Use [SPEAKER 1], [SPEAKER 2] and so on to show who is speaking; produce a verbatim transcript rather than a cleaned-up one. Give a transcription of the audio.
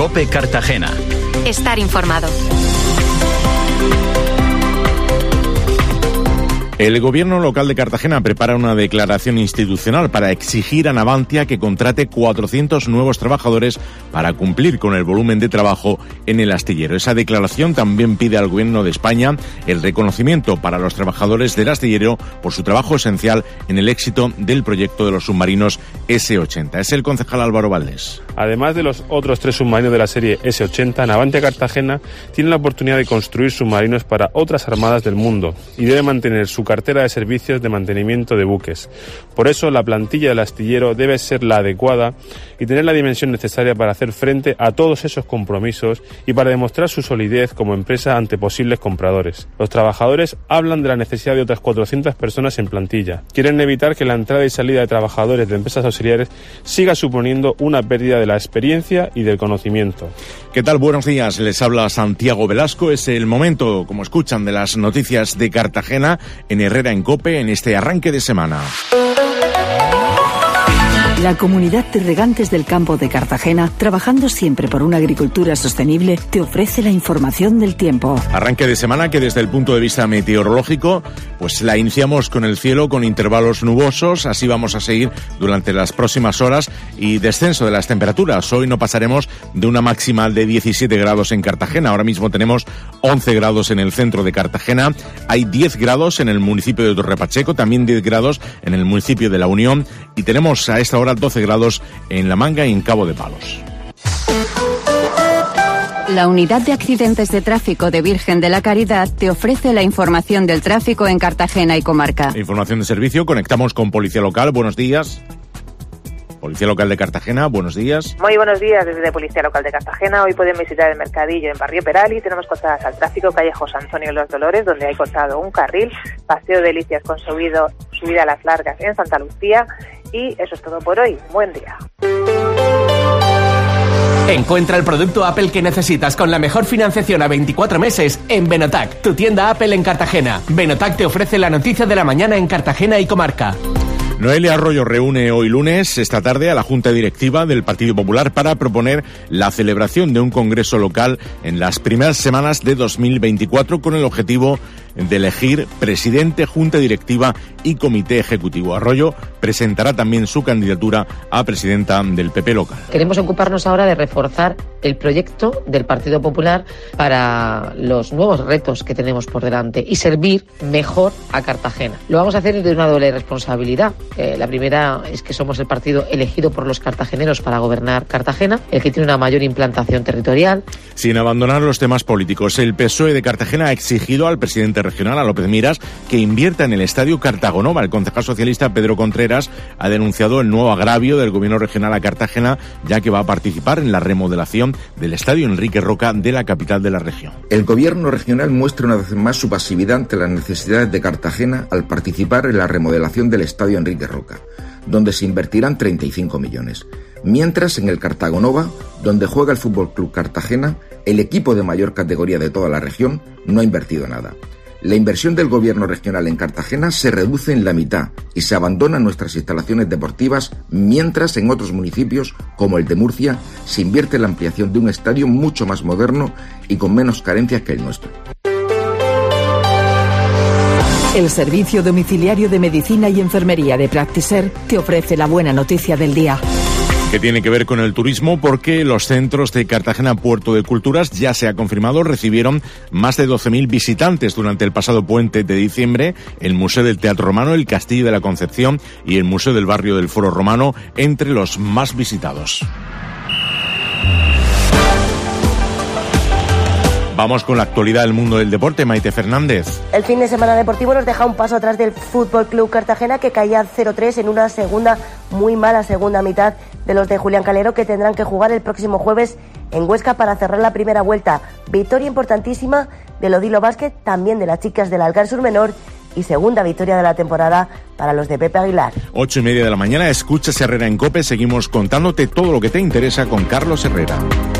[SPEAKER 1] COPE Cartagena.
[SPEAKER 2] Estar informado.
[SPEAKER 3] El gobierno local de Cartagena prepara una declaración institucional para exigir a Navantia que contrate cuatrocientos nuevos trabajadores para cumplir con el volumen de trabajo en el astillero. Esa declaración también pide al gobierno de España el reconocimiento para los trabajadores del astillero por su trabajo esencial en el éxito del proyecto de los submarinos ese ochenta. Es el concejal Álvaro Valdés.
[SPEAKER 4] Además de los otros tres submarinos de la serie ese ochenta, Navantia Cartagena tiene la oportunidad de construir submarinos para otras armadas del mundo y debe mantener su cartera de servicios de mantenimiento de buques. Por eso, la plantilla del astillero debe ser la adecuada y tener la dimensión necesaria para hacer frente a todos esos compromisos y para demostrar su solidez como empresa ante posibles compradores. Los trabajadores hablan de la necesidad de otras cuatrocientas personas en plantilla. Quieren evitar que la entrada y salida de trabajadores de empresas auxiliares siga suponiendo una pérdida de la experiencia y del conocimiento.
[SPEAKER 3] ¿Qué tal? Buenos días. Les habla Santiago Velasco. Es el momento, como escuchan, de las noticias de Cartagena en Herrera en COPE en este arranque de semana.
[SPEAKER 5] La Comunidad de Regantes del Campo de Cartagena, trabajando siempre por una agricultura sostenible, te ofrece la información del tiempo.
[SPEAKER 3] Arranque de semana que desde el punto de vista meteorológico, pues la iniciamos con el cielo con intervalos nubosos, así vamos a seguir durante las próximas horas y descenso de las temperaturas. Hoy no pasaremos de una máxima de diecisiete grados en Cartagena, ahora mismo tenemos once grados en el centro de Cartagena, hay diez grados en el municipio de Torre Pacheco, también diez grados en el municipio de La Unión y tenemos a esta hora doce grados en La Manga y en Cabo de Palos.
[SPEAKER 2] La Unidad de Accidentes de Tráfico de Virgen de la Caridad te ofrece la información del tráfico en Cartagena y comarca.
[SPEAKER 3] Información de servicio, conectamos con Policía Local, buenos días. Policía Local de Cartagena, buenos días.
[SPEAKER 6] Muy buenos días desde Policía Local de Cartagena. Hoy pueden visitar el mercadillo en Barrio Peral y tenemos cortadas al tráfico calle José Antonio Los Dolores, donde hay cortado un carril, Paseo de Delicias con subido, subida a las largas en Santa Lucía. Y eso es todo por hoy. Buen día.
[SPEAKER 7] Encuentra el producto Apple que necesitas con la mejor financiación a veinticuatro meses en Benotac, tu tienda Apple en Cartagena. Benotac te ofrece la noticia de la mañana en Cartagena y comarca.
[SPEAKER 3] Noelia Arroyo reúne hoy lunes, esta tarde, a la Junta Directiva del Partido Popular para proponer la celebración de un congreso local en las primeras semanas de dos mil veinticuatro con el objetivo de elegir presidente, Junta Directiva y Comité Ejecutivo. Arroyo presentará también su candidatura a presidenta del P P local.
[SPEAKER 8] Queremos ocuparnos ahora de reforzar el proyecto del Partido Popular para los nuevos retos que tenemos por delante y servir mejor a Cartagena. Lo vamos a hacer de una doble responsabilidad. Eh, la primera es que somos el partido elegido por los cartageneros para gobernar Cartagena, el que tiene una mayor implantación territorial.
[SPEAKER 3] Sin abandonar los temas políticos, el P S O E de Cartagena ha exigido al presidente regional, a López Miras, que invierta en el estadio Cartagonova. El concejal socialista Pedro Contreras ha denunciado el nuevo agravio del gobierno regional a Cartagena, ya que va a participar en la remodelación del estadio Enrique Roca de la capital de la región.
[SPEAKER 9] El gobierno regional muestra una vez más su pasividad ante las necesidades de Cartagena al participar en la remodelación del estadio Enrique Roca, donde se invertirán treinta y cinco millones. Mientras, en el Cartagonova, donde juega el F C Cartagena, el equipo de mayor categoría de toda la región, no ha invertido nada. La inversión del gobierno regional en Cartagena se reduce en la mitad y se abandonan nuestras instalaciones deportivas, mientras en otros municipios, como el de Murcia, se invierte en la ampliación de un estadio mucho más moderno y con menos carencias que el nuestro.
[SPEAKER 5] El Servicio Domiciliario de Medicina y Enfermería de Practiser te ofrece la buena noticia del día.
[SPEAKER 3] Que tiene que ver con el turismo, porque los centros de Cartagena Puerto de Culturas, ya se ha confirmado, recibieron más de doce mil visitantes durante el pasado puente de diciembre. El Museo del Teatro Romano, el Castillo de la Concepción y el Museo del Barrio del Foro Romano entre los más visitados. Vamos con la actualidad del mundo del deporte. Maite Fernández.
[SPEAKER 10] El fin de semana deportivo nos deja un paso atrás del Fútbol Club Cartagena, que caía cero tres en una segunda, muy mala segunda mitad de los de Julián Calero, que tendrán que jugar el próximo jueves en Huesca para cerrar la primera vuelta. Victoria importantísima del Odilo Basket, también de las chicas del Algar Sur Menor, y segunda victoria de la temporada para los de Pepe Aguilar.
[SPEAKER 3] Ocho y media de la mañana, escuchas Herrera en COPE. Seguimos contándote todo lo que te interesa con Carlos Herrera.